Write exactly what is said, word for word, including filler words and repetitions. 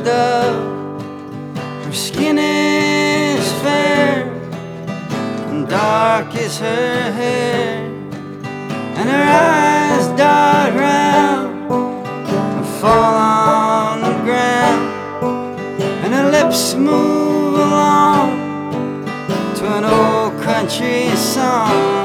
dove. Her skin is fair and dark is her hair, and her eyes dart round and fall on the ground, and her lips move along to an old country song.